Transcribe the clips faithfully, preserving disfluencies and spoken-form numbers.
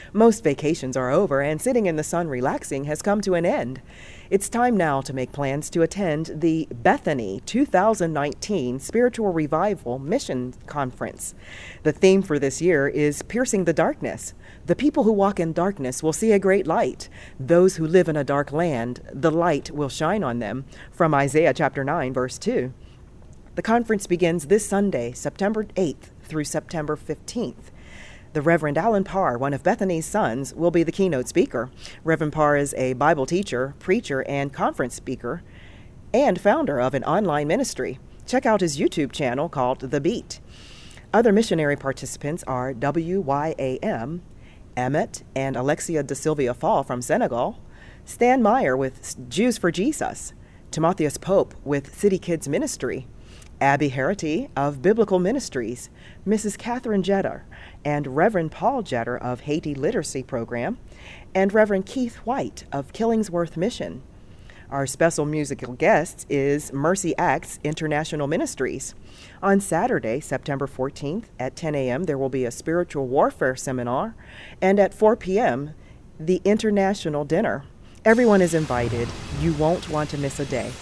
Most vacations are over, and sitting in the sun relaxing has come to an end. It's time now to make plans to attend the Bethany two thousand nineteen Spiritual Revival Mission Conference. The theme for this year is Piercing the Darkness. The people who walk in darkness will see a great light. Those who live in a dark land, the light will shine on them. From Isaiah chapter nine, verse two. The conference begins this Sunday, September eighth through September fifteenth. The Reverend Alan Parr, one of Bethany's sons, will be the keynote speaker. Reverend Parr is a Bible teacher, preacher, and conference speaker, and founder of an online ministry. Check out his YouTube channel called The Beat. Other missionary participants are W Y A M, Emmett and Alexia de Silvia Fall from Senegal, Stan Meyer with Jews for Jesus, Timotheus Pope with City Kids Ministry, Abby Harity of Biblical Ministries, Missus Catherine Jetter, and Reverend Paul Jetter of Haiti Literacy Program, and Reverend Keith White of Killingsworth Mission. Our special musical guest is Mercy Acts International Ministries. On Saturday, September fourteenth at ten a.m., there will be a spiritual warfare seminar, and at four p.m., the international dinner. Everyone is invited. You won't want to miss a day.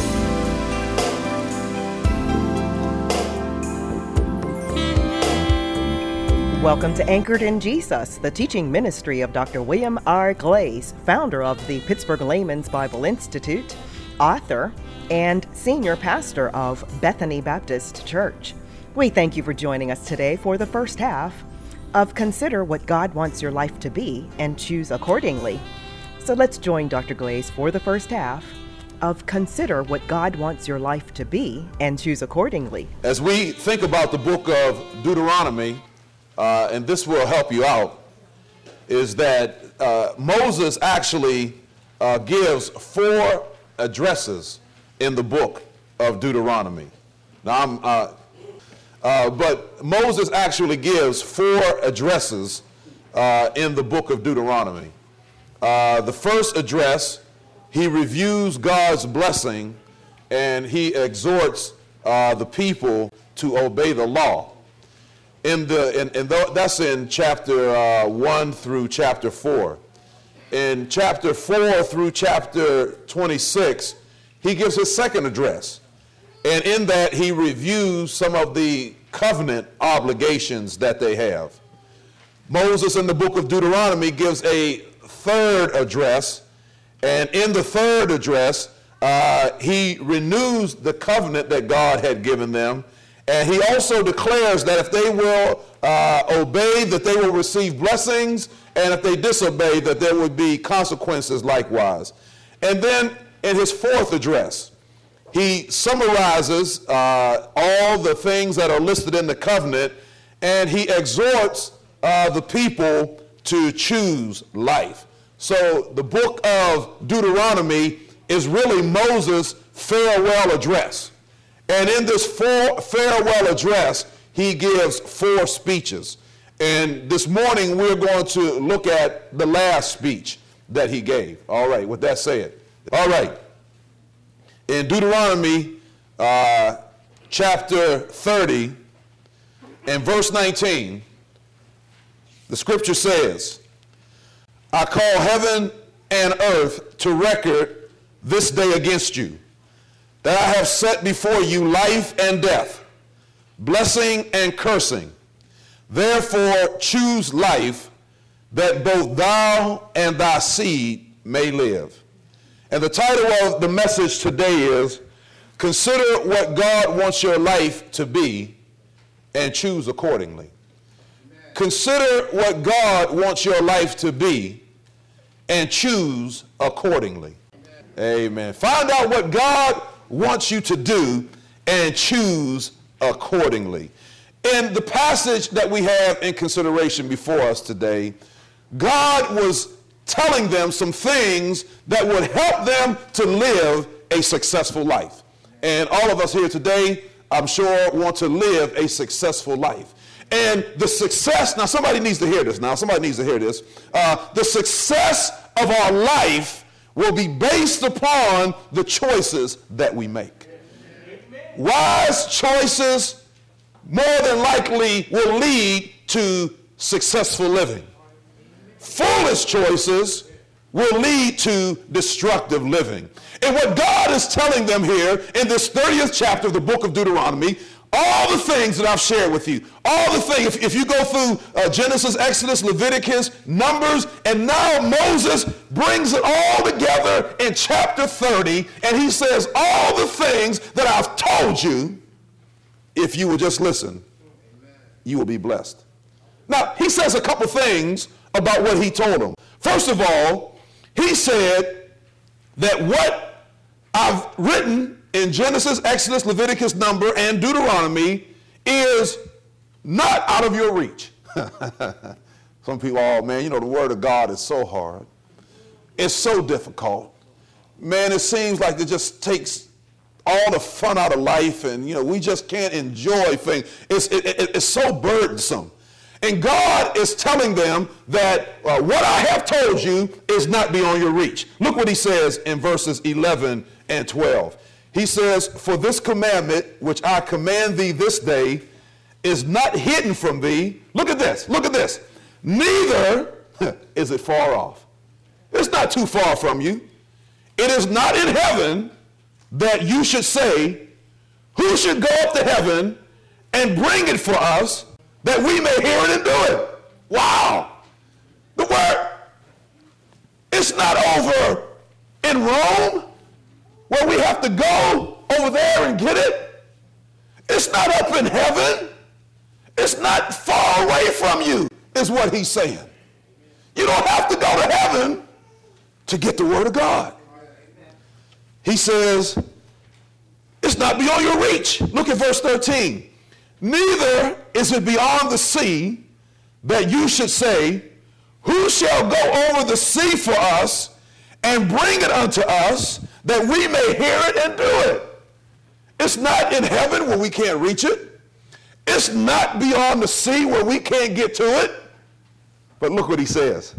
Welcome to Anchored in Jesus, the teaching ministry of Doctor William R. Glaze, founder of the Pittsburgh Layman's Bible Institute, author, and senior pastor of Bethany Baptist Church. We thank you for joining us today for the first half of Consider What God Wants Your Life to Be and Choose Accordingly. So let's join Doctor Glaze for the first half of Consider What God Wants Your Life to Be and Choose Accordingly. As we think about the book of Deuteronomy, Uh, and this will help you out, is that uh, Moses actually uh, gives four addresses in the book of Deuteronomy. Now, I'm, uh, uh, but Moses actually gives four addresses uh, in the book of Deuteronomy. Uh, the first address, he reviews God's blessing and he exhorts uh, the people to obey the law. In the in, in the, that's in chapter uh, one through chapter four. In chapter four through chapter twenty-six, he gives his second address, and in that he reviews some of the covenant obligations that they have. Moses in the book of Deuteronomy gives a third address, and in the third address, uh, he renews the covenant that God had given them. And he also declares that if they will uh, obey, that they will receive blessings, and if they disobey, that there would be consequences likewise. And then in his fourth address, he summarizes uh, all the things that are listed in the covenant, and he exhorts uh, the people to choose life. So the book of Deuteronomy is really Moses' farewell address. And in this four farewell address, he gives four speeches. And this morning, we're going to look at the last speech that he gave. All right, with that said. All right. In Deuteronomy uh, chapter thirty and verse nineteen, the scripture says, I call heaven and earth to record this day against you, that I have set before you life and death, blessing and cursing. Therefore choose life, that both thou and thy seed may live. And the title of the message today is, Consider What God Wants Your Life to Be and Choose Accordingly. Amen. Consider what God wants your life to be and choose accordingly. Amen. Amen. Find out what God wants you to do and choose accordingly. In the passage that we have in consideration before us today, God was telling them some things that would help them to live a successful life. And all of us here today, I'm sure, want to live a successful life. And the success, now somebody needs to hear this now, somebody needs to hear this. Uh, the success of our life will be based upon the choices that we make. Wise choices more than likely will lead to successful living. foolish choices will lead to destructive living. And what God is telling them here in this thirtieth chapter of the book of Deuteronomy, all the things that I've shared with you, all the things, if, if you go through uh, Genesis, Exodus, Leviticus, Numbers, and now Moses brings it all together in chapter thirty, and he says all the things that I've told you, if you will just listen, you will be blessed. Now, he says a couple things about what he told them. First of all, he said that what I've written in Genesis, Exodus, Leviticus, Number, and Deuteronomy is not out of your reach. Some people, oh man, you know, the word of God is so hard. It's so difficult. Man, it seems like it just takes all the fun out of life, and you know, we just can't enjoy things. It's, it, it, it's so burdensome. And God is telling them that uh, what I have told you is not beyond your reach. Look what he says in verses eleven and twelve. He says, for this commandment which I command thee this day is not hidden from thee. Look at this. Look at this. Neither is it far off. It's not too far from you. It is not in heaven that you should say, who should go up to heaven and bring it for us that we may hear it and do it. Wow. The word, it's not over in Rome where we have to go over there and get it. It's not up in heaven. It's not far away from you, is what he's saying. You don't have to go to heaven to get the word of God. He says, it's not beyond your reach. Look at verse thirteen. Neither is it beyond the sea that you should say, who shall go over the sea for us and bring it unto us that we may hear it and do it? It's not in heaven where we can't reach it. It's not beyond the sea where we can't get to it. But look what he says.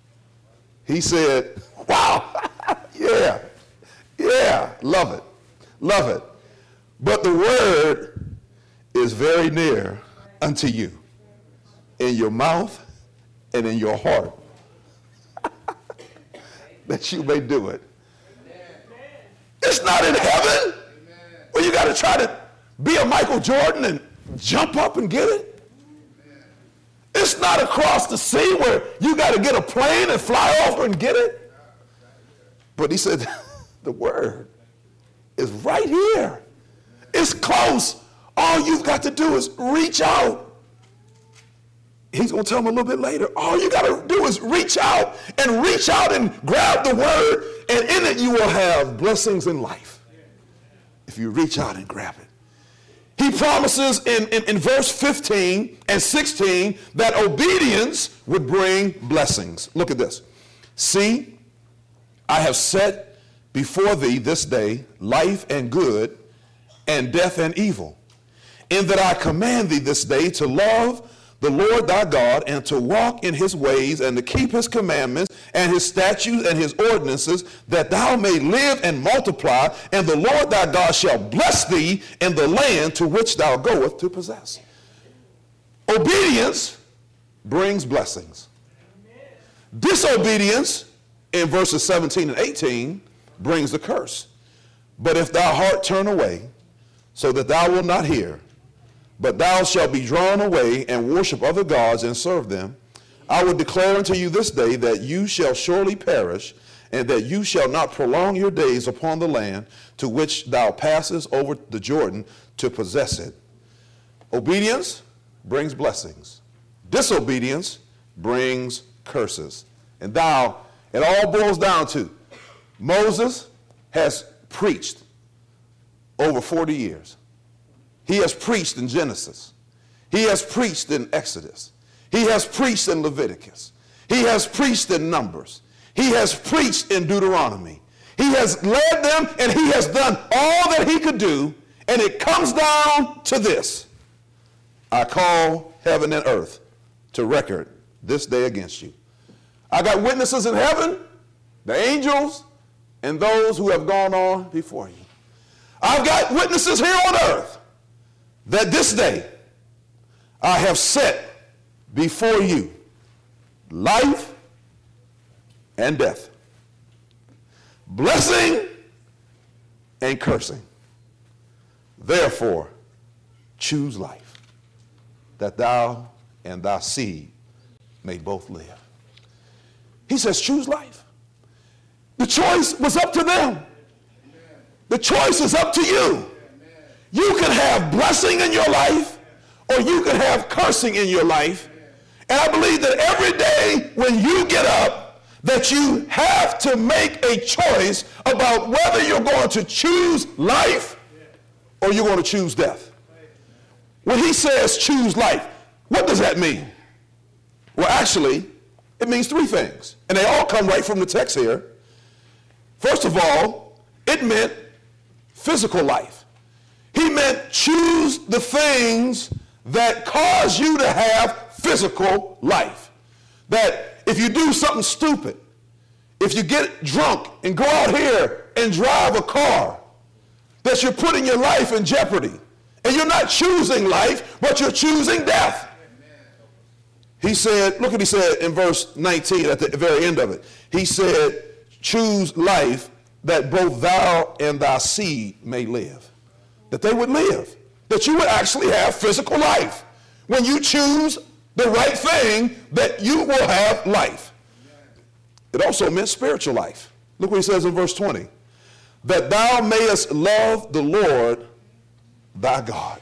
He said, wow, yeah, yeah, love it, love it. But the word is very near unto you, in your mouth and in your heart, that you may do it. It's not in heaven where you got to try to be a Michael Jordan and jump up and get it. It's not across the sea where you got to get a plane and fly over and get it. But he said, the word is right here. It's close. All you've got to do is reach out. He's going to tell them a little bit later. All you got to do is reach out and reach out and grab the word, and in it you will have blessings in life if you reach out and grab it. He promises in, in, in verse fifteen and sixteen that obedience would bring blessings. Look at this. See, I have set before thee this day life and good, and death and evil, in that I command thee this day to love the Lord thy God, and to walk in his ways, and to keep his commandments and his statutes and his ordinances, that thou may live and multiply, and the Lord thy God shall bless thee in the land to which thou goest to possess. Obedience brings blessings. Disobedience, in verses seventeen and eighteen, brings the curse. But if thy heart turn away, so that thou wilt not hear, but thou shalt be drawn away and worship other gods and serve them, I will declare unto you this day that you shall surely perish, and that you shall not prolong your days upon the land to which thou passest over the Jordan to possess it. Obedience brings blessings. Disobedience brings curses. And thou, it all boils down to, Moses has preached over forty years. He has preached in Genesis. He has preached in Exodus. He has preached in Leviticus. He has preached in Numbers. He has preached in Deuteronomy. He has led them, and he has done all that he could do, and it comes down to this. I call heaven and earth to record this day against you. I got witnesses in heaven, the angels, and those who have gone on before you. I've got witnesses here on earth that this day I have set before you life and death, blessing and cursing. Therefore, choose life, that thou and thy seed may both live. He says, choose life. The choice was up to them. The choice is up to you. You can have blessing in your life, or you can have cursing in your life. And I believe that every day when you get up, that you have to make a choice about whether you're going to choose life or you're going to choose death. When he says choose life, what does that mean? Well, actually, it means three things. And they all come right from the text here. First of all, it meant physical life. He meant choose the things that cause you to have physical life. That if you do something stupid, if you get drunk and go out here and drive a car, that you're putting your life in jeopardy. And you're not choosing life, but you're choosing death. He said, look what he said in verse nineteen at the very end of it. He said, choose life that both thou and thy seed may live. That they would live. That you would actually have physical life. When you choose the right thing, that you will have life. It also meant spiritual life. Look what he says in verse twenty. That thou mayest love the Lord thy God.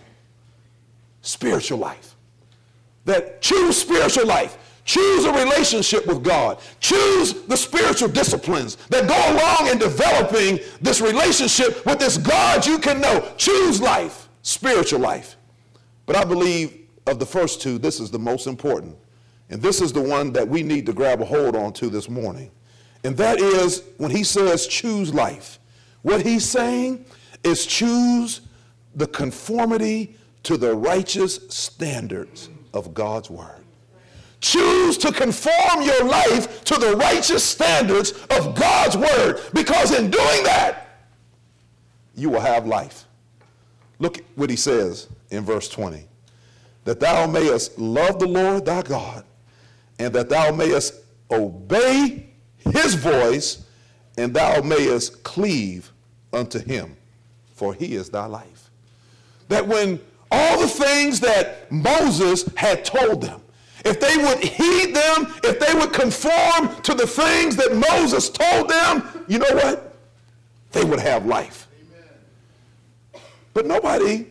Spiritual life. That choose spiritual life. Choose a relationship with God. Choose the spiritual disciplines that go along in developing this relationship with this God you can know. Choose life, spiritual life. But I believe of the first two, this is the most important. And this is the one that we need to grab a hold on to this morning. And that is when he says choose life. What he's saying is choose the conformity to the righteous standards of God's word. Choose to conform your life to the righteous standards of God's word, because in doing that, you will have life. Look at what he says in verse twenty. That thou mayest love the Lord thy God, and that thou mayest obey his voice, and thou mayest cleave unto him, for he is thy life. That when all the things that Moses had told them, if they would heed them, if they would conform to the things that Moses told them, you know what? They would have life. Amen. But nobody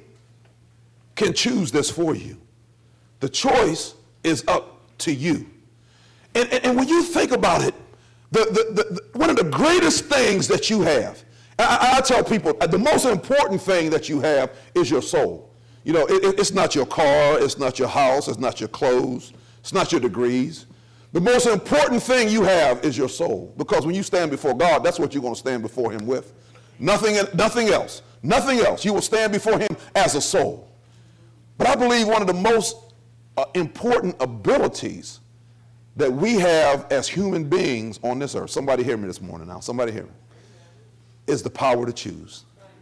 can choose this for you. The choice is up to you. And, and, and when you think about it, the, the, the, one of the greatest things that you have, I, I tell people, the most important thing that you have is your soul. You know, it, it's not your car, it's not your house, it's not your clothes, it's not your degrees. The most important thing you have is your soul. Because when you stand before God, that's what you're going to stand before him with. Nothing, nothing else. Nothing else. You will stand before him as a soul. But I believe one of the most uh, important abilities that we have as human beings on this earth, somebody hear me this morning now, somebody hear me, is the power to choose.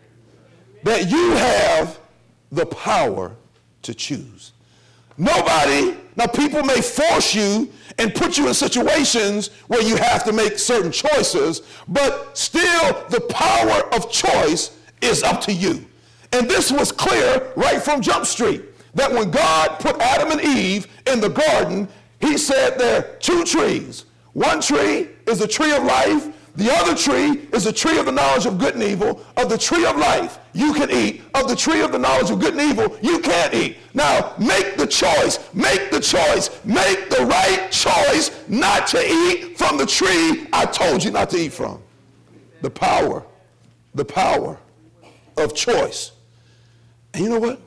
That you have the power to choose. Nobody, now people may force you and put you in situations where you have to make certain choices, but still the power of choice is up to you. And this was clear right from Jump Street, that when God put Adam and Eve in the garden, he said there are two trees. One tree is the tree of life. The other tree is the tree of the knowledge of good and evil. Of the tree of life, you can eat. Of the tree of the knowledge of good and evil, you can't eat. Now, make the choice. Make the choice. Make the right choice not to eat from the tree I told you not to eat from. The power, the power of choice. And you know what?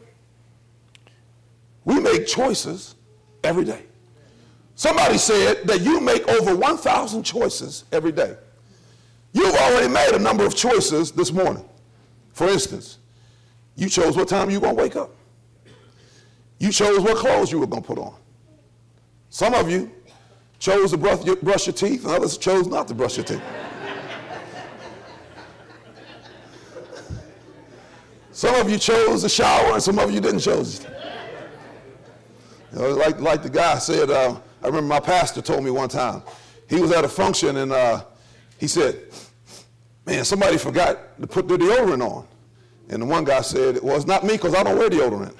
We make choices every day. Somebody said that you make over one thousand choices every day. You've already made a number of choices this morning. For instance, you chose what time you were going to wake up. You chose what clothes you were going to put on. Some of you chose to brush your, brush your teeth, and others chose not to brush your teeth. Some of you chose to shower, and some of you didn't choose. You know, like, like the guy said, uh, I remember my pastor told me one time, he was at a function, and uh, he said, man, somebody forgot to put the deodorant on. And the one guy said, well, it's not me because I don't wear deodorant.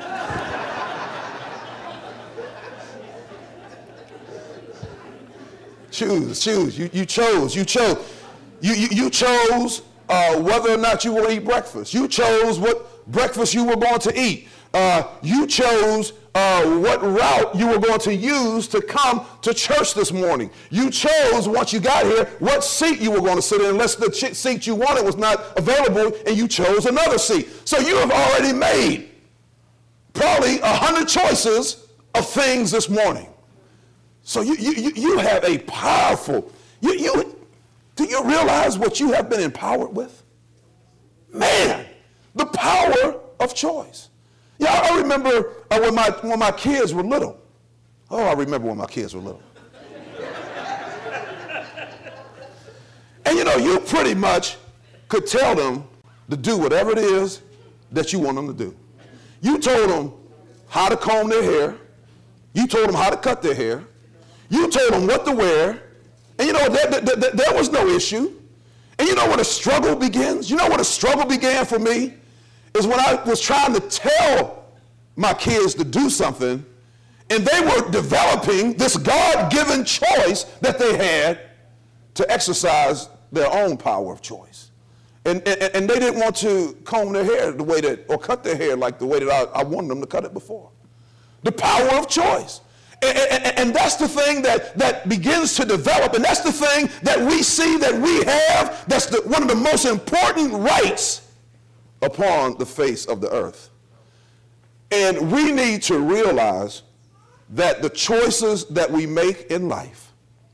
choose, choose. You, you chose, you chose. You, you, you chose uh, whether or not you will eat breakfast. You chose what breakfast you were going to eat. Uh, you chose uh, what route you were going to use to come to church this morning. You chose, once you got here, what seat you were going to sit in, unless the ch- seat you wanted was not available, and you chose another seat. So you have already made probably a hundred choices of things this morning. So you, you, you have a powerful, you, you, do you realize what you have been empowered with? Man, the power of choice. Yeah, I remember uh, when, my, when my kids were little. Oh, I remember when my kids were little. And you know, you pretty much could tell them to do whatever it is that you want them to do. You told them how to comb their hair. You told them how to cut their hair. You told them what to wear. And you know, there, there, there, there was no issue. And you know when a struggle begins? You know when a struggle began for me? Is when I was trying to tell my kids to do something, and they were developing this God-given choice that they had to exercise their own power of choice. And, and, and they didn't want to comb their hair the way that, or cut their hair like the way that I, I wanted them to cut it before. The power of choice. And, and, and that's the thing that, that begins to develop, and that's the thing that we see that we have, that's the, one of the most important rights upon the face of the earth. And we need to realize that the choices that we make in life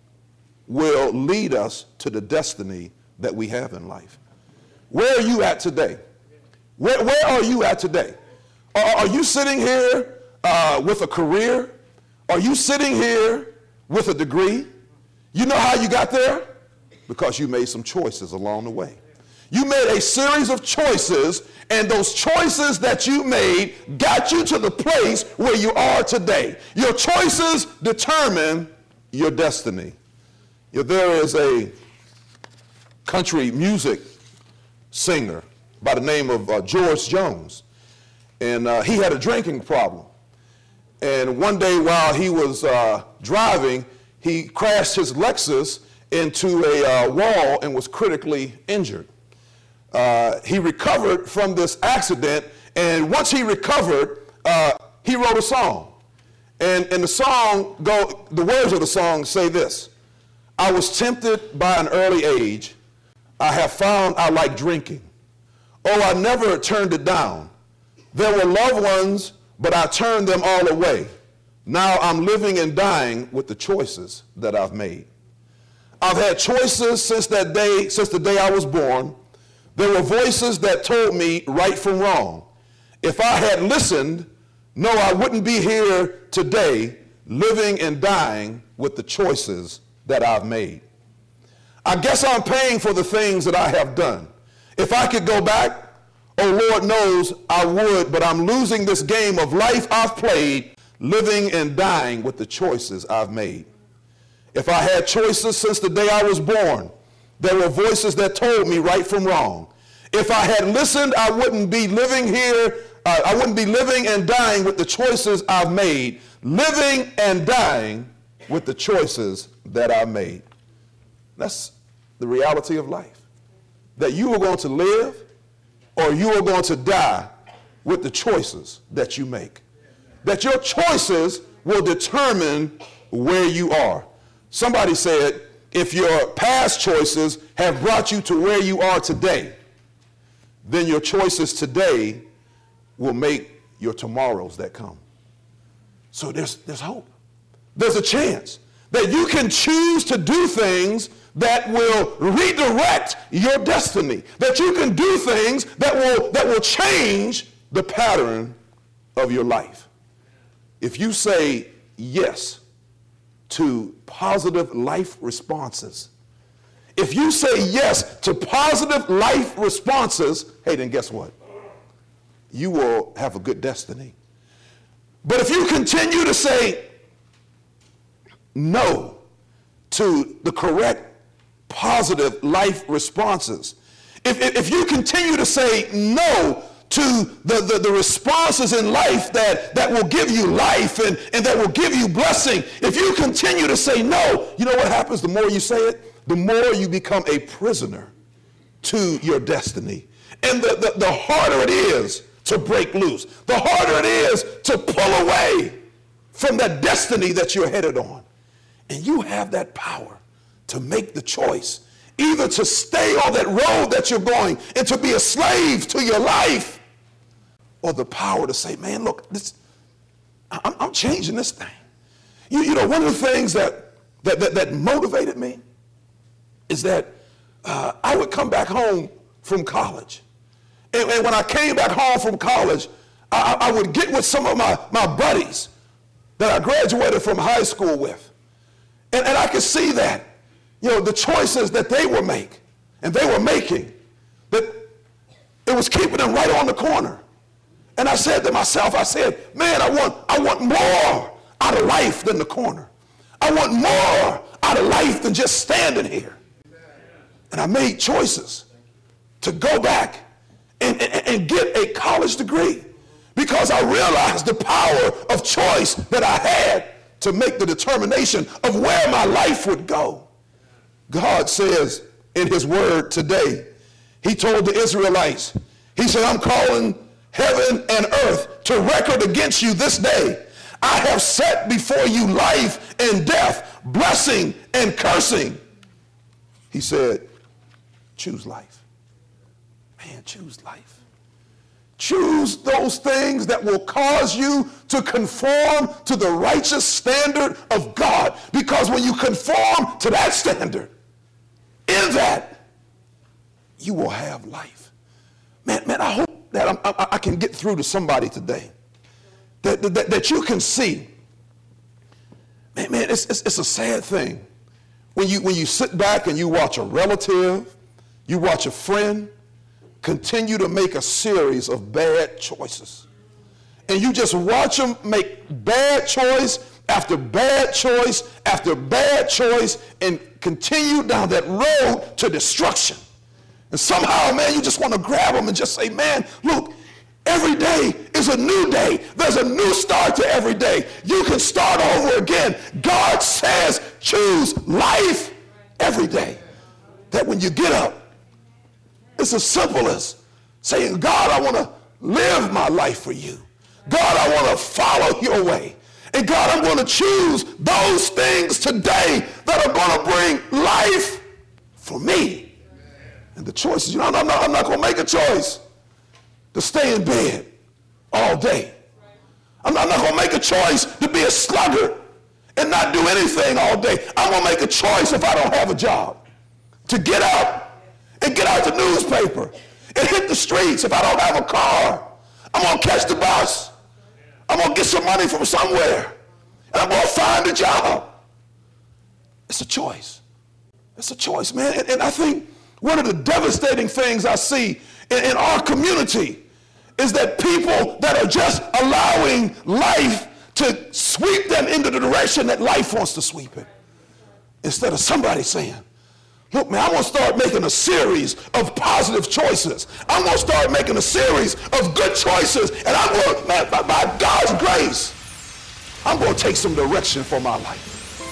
will lead us to the destiny that we have in life. Where are you at today? Where, where are you at today? Are, are you sitting here uh, with a career? Are you sitting here with a degree? You know how you got there? Because you made some choices along the way. You made a series of choices, and those choices that you made got you to the place where you are today. Your choices determine your destiny. If there is a country music singer by the name of uh, George Jones, and uh, he had a drinking problem. And one day while he was uh, driving, he crashed his Lexus into a uh, wall and was critically injured. Uh, he recovered from this accident, and once he recovered, uh, he wrote a song. And, and the song, go, the words of the song say this: I was tempted by an early age. I have found I like drinking. Oh, I never turned it down. There were loved ones, but I turned them all away. Now I'm living and dying with the choices that I've made. I've had choices since that day, since the day I was born. There were voices that told me right from wrong. If I had listened, no, I wouldn't be here today, living and dying with the choices that I've made. I guess I'm paying for the things that I have done. If I could go back, oh, Lord knows I would, but I'm losing this game of life I've played, living and dying with the choices I've made. If I had choices since the day I was born, there were voices that told me right from wrong. If I had listened, I wouldn't be living here, uh, I wouldn't be living and dying with the choices I've made, living and dying with the choices that I made. That's the reality of life. That you are going to live or you are going to die with the choices that you make. That your choices will determine where you are. Somebody said, if your past choices have brought you to where you are today, then your choices today will make your tomorrows that come. So there's, there's hope. There's a chance that you can choose to do things that will redirect your destiny, that you can do things that will, that will change the pattern of your life. If you say yes to positive life responses, if you say yes to positive life responses, hey, then guess what? You will have a good destiny. But if you continue to say no to the correct, positive life responses. If, if, if you continue to say no to the, the, the responses in life that, that will give you life and, and that will give you blessing, if you continue to say no, you know what happens? The more you say it, the more you become a prisoner to your destiny. And the, the, the harder it is to break loose, the harder it is to pull away from that destiny that you're headed on. And you have that power to make the choice, either to stay on that road that you're going and to be a slave to your life, or the power to say, man, look, this, I'm, I'm changing this thing. You, you know, one of the things that, that, that, that motivated me is that uh, I would come back home from college. And, and when I came back home from college, I, I would get with some of my, my buddies that I graduated from high school with. And, and I could see that, you know, the choices that they were make and they were making, that it was keeping them right on the corner. And I said to myself, I said, man, I want, I want more out of life than the corner. I want more out of life than just standing here. And I made choices to go back and, and, and get a college degree because I realized the power of choice that I had to make the determination of where my life would go. God says in his word today, he told the Israelites, he said, I'm calling heaven and earth to record against you this day. I have set before you life and death, blessing and cursing. He said, choose life. Man, choose life. Choose those things that will cause you to conform to the righteous standard of God. Because when you conform to that standard, in that, you will have life. Man, man, I hope that I'm, I, I can get through to somebody today. That, that, that you can see. Man, man it's, it's, it's a sad thing. When you, when you sit back and you watch a relative, you watch a friend, continue to make a series of bad choices. And you just watch them make bad choice after bad choice after bad choice and continue down that road to destruction. And somehow, man, you just want to grab them and just say, man, look, every day is a new day. There's a new start to every day. You can start over again. God says choose life every day. That when you get up, it's as simple as saying, God, I want to live my life for you. God, I want to follow your way. And God, I'm going to choose those things today that are going to bring life for me. And the choices, you know, I'm not, I'm not going to make a choice to stay in bed all day. I'm not, I'm not going to make a choice to be a sluggard and not do anything all day. I'm going to make a choice if I don't have a job to get up and get out the newspaper and hit the streets. If I don't have a car, I'm going to catch the bus. I'm going to get some money from somewhere. And I'm going to find a job. It's a choice. It's a choice, man. And, and I think one of the devastating things I see in, in our community is that people that are just allowing life to sweep them into the direction that life wants to sweep it. Instead of somebody saying, look, man, I'm going to start making a series of positive choices. I'm going to start making a series of good choices. And I'm going to, man, by, by God's grace, I'm going to take some direction for my life.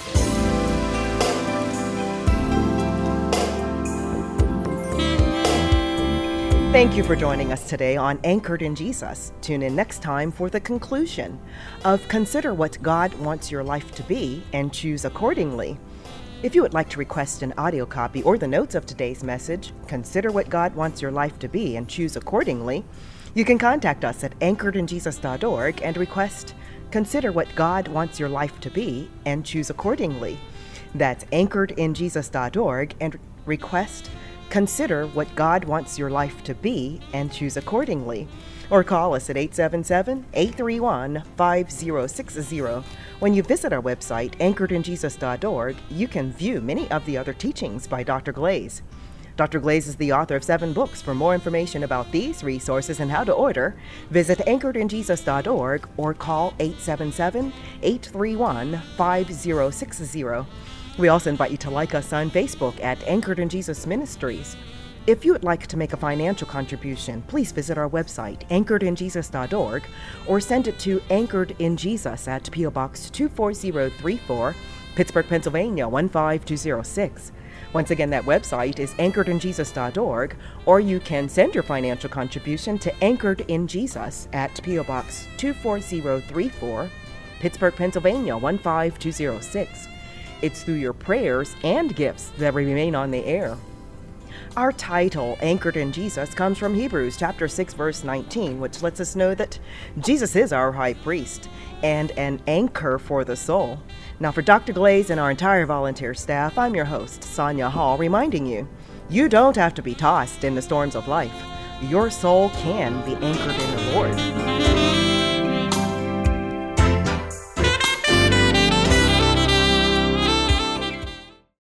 Thank you for joining us today on Anchored in Jesus. Tune in next time for the conclusion of Consider What God Wants Your Life to Be and Choose Accordingly. If you would like to request an audio copy or the notes of today's message, Consider What God Wants Your Life to Be and Choose Accordingly, you can contact us at anchored in jesus dot org and request Consider What God Wants Your Life to Be and Choose Accordingly. That's anchored in jesus dot org and request Consider What God Wants Your Life to Be and Choose Accordingly. Or call us at eight seven seven, eight three one, five zero six zero. When you visit our website, anchored in jesus dot org, you can view many of the other teachings by Doctor Glaze. Doctor Glaze is the author of seven books. For more information about these resources and how to order, visit anchored in jesus dot org or call eight seven seven, eight three one, five zero six zero. We also invite you to like us on Facebook at Anchored in Jesus Ministries. If you would like to make a financial contribution, please visit our website, anchored in jesus dot org, or send it to Anchored in Jesus at P O Box two four zero three four, Pittsburgh, Pennsylvania one five two zero six. Once again, that website is anchored in jesus dot org, or you can send your financial contribution to Anchored in Jesus at P O Box two four zero three four, Pittsburgh, Pennsylvania one five two zero six. It's through your prayers and gifts that we remain on the air. Our title, Anchored in Jesus, comes from Hebrews chapter six, verse nineteen, which lets us know that Jesus is our high priest and an anchor for the soul. Now, for Doctor Glaze and our entire volunteer staff, I'm your host, Sonia Hall, reminding you, you don't have to be tossed in the storms of life. Your soul can be anchored in the Lord.